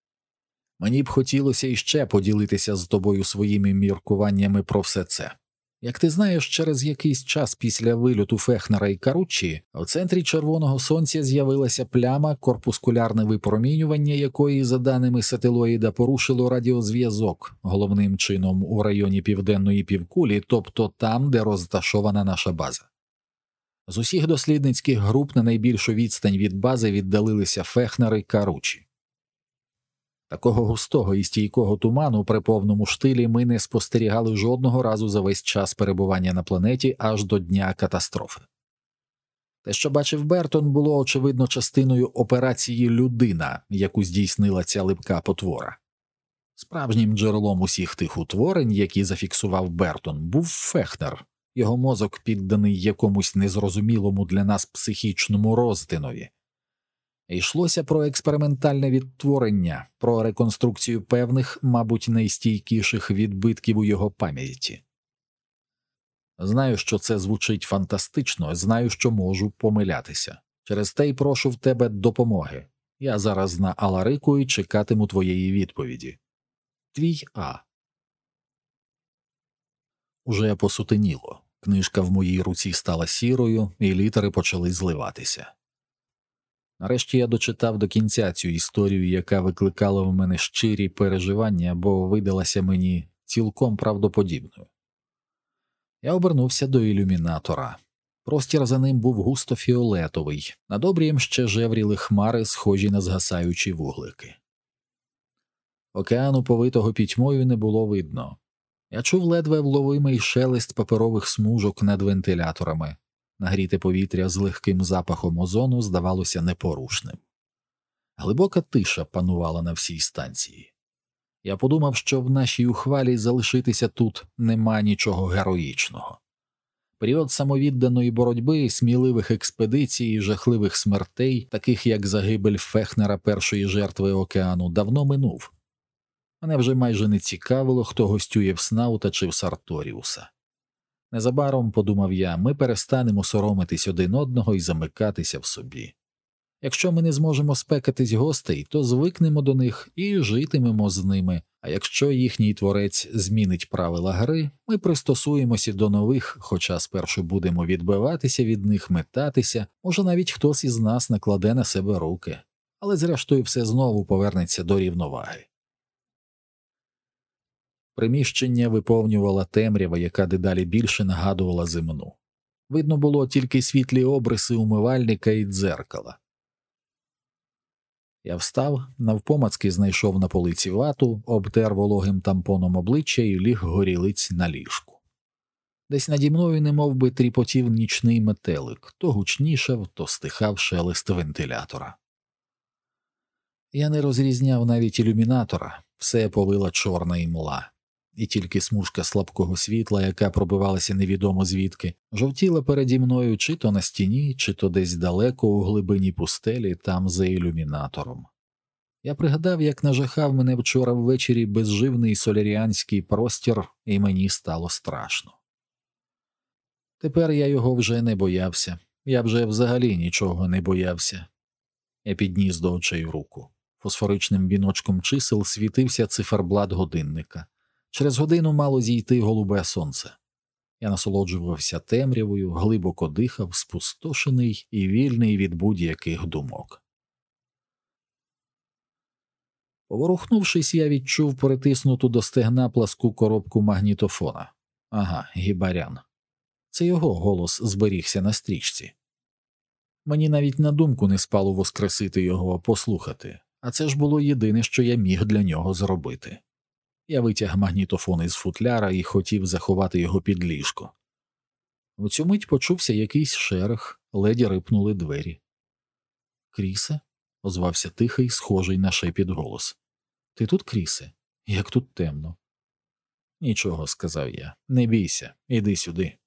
Мені б хотілося іще поділитися з тобою своїми міркуваннями про все це. Як ти знаєш, через якийсь час після вильоту Фехнера і Каруччі у центрі червоного сонця з'явилася пляма, корпускулярне випромінювання якої, за даними сателоїда, порушило радіозв'язок, головним чином у районі південної півкулі, тобто там, де розташована наша база. З усіх дослідницьких груп на найбільшу відстань від бази віддалилися Фехнер і Каруччі. Такого густого і стійкого туману при повному штилі ми не спостерігали жодного разу за весь час перебування на планеті аж до дня катастрофи. Те, що бачив Бертон, було, очевидно, частиною операції «Людина», яку здійснила ця липка потвора. Справжнім джерелом усіх тих утворень, які зафіксував Бертон, був Фехнер, його мозок підданий якомусь незрозумілому для нас психічному розтинові. Йшлося про експериментальне відтворення, про реконструкцію певних, мабуть, найстійкіших відбитків у його пам'яті. Знаю, що це звучить фантастично, знаю, що можу помилятися. Через те й прошу в тебе допомоги. Я зараз на Аларику і чекатиму твоєї відповіді. Твій А. Уже посутеніло. Книжка в моїй руці стала сірою, і літери почали зливатися. Нарешті я дочитав до кінця цю історію, яка викликала в мене щирі переживання, бо видалася мені цілком правдоподібною. Я обернувся до ілюмінатора. Простір за ним був густо фіолетовий, над обрієм ще жевріли хмари, схожі на згасаючі вуглики. Океану, повитого пітьмою, не було видно. Я чув ледве вловимий шелест паперових смужок над вентиляторами. Нагріте повітря з легким запахом озону здавалося непорушним. Глибока тиша панувала на всій станції. Я подумав, що в нашій ухвалі залишитися тут нема нічого героїчного. Період самовідданої боротьби, сміливих експедицій і жахливих смертей, таких як загибель Фехнера, першої жертви океану, давно минув. Мене вже майже не цікавило, хто гостює в Снаута чи в Сарторіуса. Незабаром, подумав я, ми перестанемо соромитись один одного і замикатися в собі. Якщо ми не зможемо спекатись гостей, то звикнемо до них і житимемо з ними, а якщо їхній творець змінить правила гри, ми пристосуємося до нових, хоча спершу будемо відбиватися від них, метатися, може навіть хтось із нас накладе на себе руки, але зрештою все знову повернеться до рівноваги. Приміщення виповнювала темрява, яка дедалі більше нагадувала земну. Видно було тільки світлі обриси умивальника і дзеркала. Я встав, навпомацки знайшов на полиці вату, обтер вологим тампоном обличчя і ліг горілиць на ліжку. Десь наді мною немов би тріпотів нічний метелик, то гучнішав, то стихав шелест вентилятора. Я не розрізняв навіть ілюмінатора, все повила чорна імла. І тільки смужка слабкого світла, яка пробивалася невідомо звідки, жовтіла переді мною чи то на стіні, чи то десь далеко у глибині пустелі, там за ілюмінатором. Я пригадав, як нажахав мене вчора ввечері безживний соляріанський простір, і мені стало страшно. Тепер я його вже не боявся, я вже взагалі нічого не боявся. Я підніс до очей руку. Фосфоричним віночком чисел світився циферблат годинника. Через годину мало зійти голубе сонце. Я насолоджувався темрявою, глибоко дихав, спустошений і вільний від будь-яких думок. Поворухнувшись, я відчув притиснуту до стегна пласку коробку магнітофона. Ага, Гібарян. Це його голос зберігся на стрічці. Мені навіть на думку не спало воскресити його, послухати, а це ж було єдине, що я міг для нього зробити. Я витяг магнітофон із футляра і хотів заховати його під ліжко. В цю мить почувся якийсь шерох, ледь рипнули двері. «Крісе?» – озвався тихий, схожий на шепіт голос. «Ти тут, Крісе? Як тут темно?» «Нічого», – сказав я. «Не бійся, іди сюди».